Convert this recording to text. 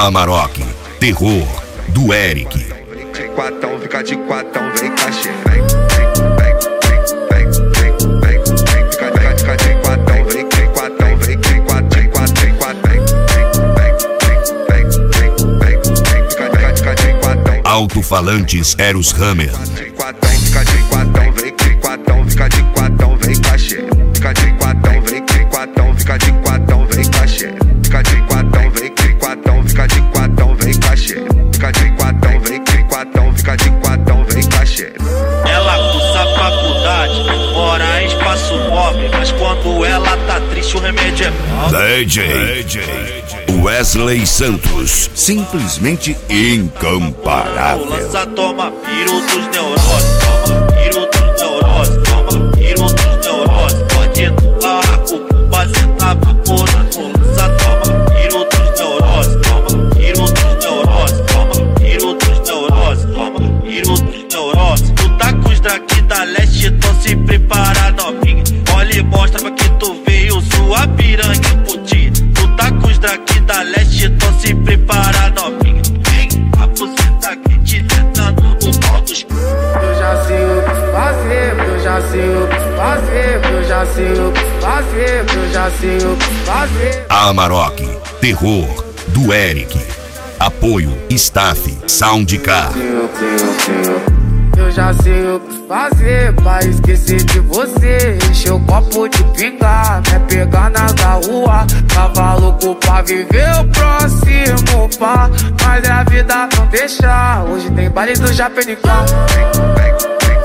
Amarok, terror do Eric. De quatão, fica de quatão, vem cachê. Fica de quatão, vem de quatão, vem de quatão, de quatão, de quatão. Alto-falantes Eros Hammer. De quatão, fica de quatão, vem de quatão, fica de quatão, vem cachê. Fica de quatão, vem de quatão, fica de quatão, vem cachê. Fica de quatão, vem de quatão, fica de quatão, vem cachê. Fica de quatão, vem de quatão, fica de quatão, vem cachê. Ela cursa faculdade, mora em espaço pobre, mas quando ela tá triste o remédio é pobre. DJ Wesley Santos, simplesmente incomparável. Lança, toma piro dos neuroses, toma piro dos neuroses, toma piro dos neuroses. Pode entrar a culpa, cê tá vaporando. Lança, toma piro dos neuroses, toma piro dos neuroses, toma piro dos neuroses, toma piro dos neuroses. Tu tá com os daqui da leste, então se prepara, novinha. Olha e mostra pra que tu veio, sua piranha putinha. Tu tá com os daqui da leste, então se prepara, novinha. Vem, a buceta aqui te tentando no pau dos... Eu já sei o que fazer, eu já sei o que fazer, eu já sei o que fazer, eu já sei o que fazer. Amarok, terror do Eric. Apoio Staff Soundcar. Eu já sei o que fazer pra esquecer de você. Encher o copo de pingar, me pegar na rua. Tava louco pra viver o próximo pá, mas a vida não deixa. Hoje tem baile do Japenicão.